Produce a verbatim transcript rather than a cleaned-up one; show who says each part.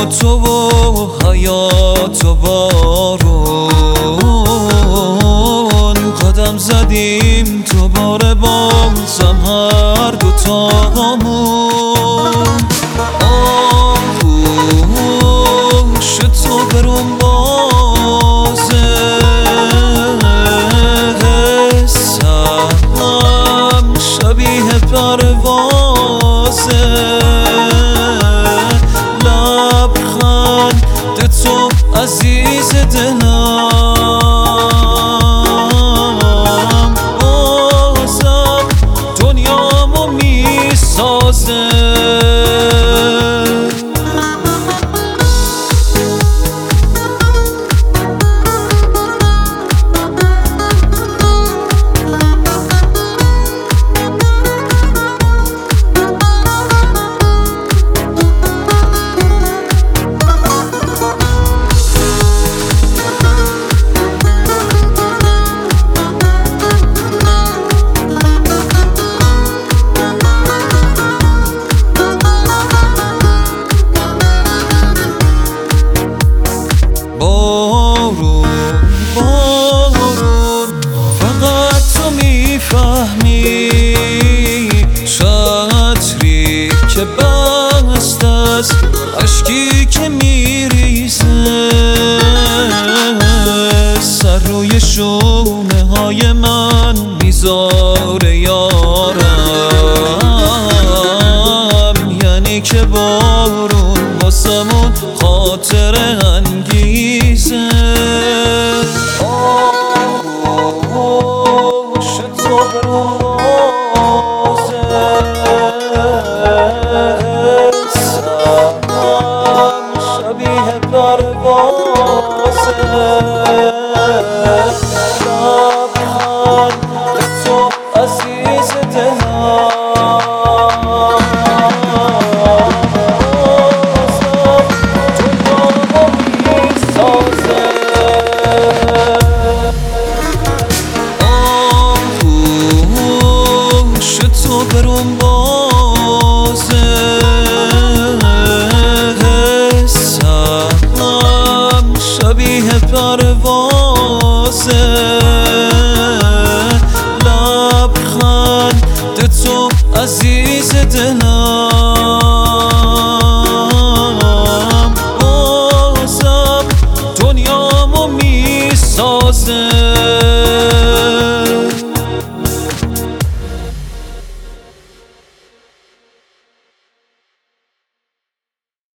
Speaker 1: تو و حیات و بارون قدم زدیم دوباره بازم هر دوتامون. آغوش تو برون بازه، حسم شبیه پروازه، لبخند تو عزیز دلم، بازم دنیامو میسازه. بارون بارون فقط تو میفهمی، چتری که بست است، اشکی که میریزه، سر روی شونه های من میذاره یارم، یعنی که بارون واسمون خاطره انگیزه. آغوش تو برون بازه، حسم شبیه پروازه، لبخند تو عزیز دلم، تو برون بازه، حسم شبیه پروازه،